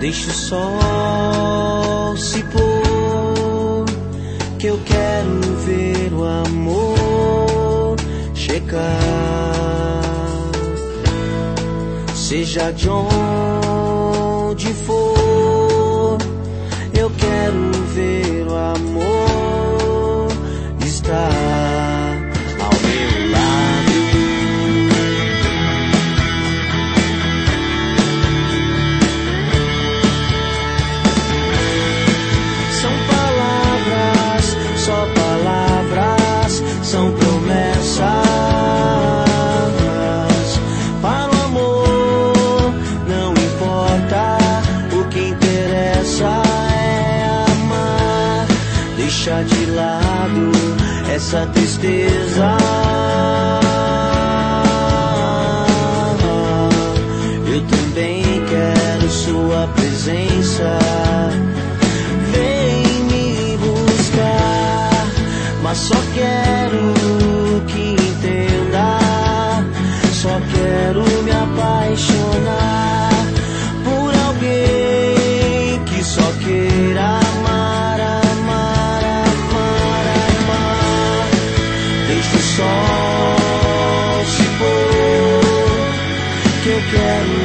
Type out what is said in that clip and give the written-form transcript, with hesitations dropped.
Deixa o sol se pôr, que eu quero ver o amor chegar. Seja de onde for, eu quero ver o amor estar ao meu lado. São palavras, só palavras, são promessas. Para o amor não importa, o que interessa é amar. Deixa de lado essa tristeza. Eu também quero sua presença. Vem me buscar, mas só quero que entenda. Só quero me apaixonar por alguém que só queira amar, amar, amar, amar. Deixa o sol se pôr, que eu quero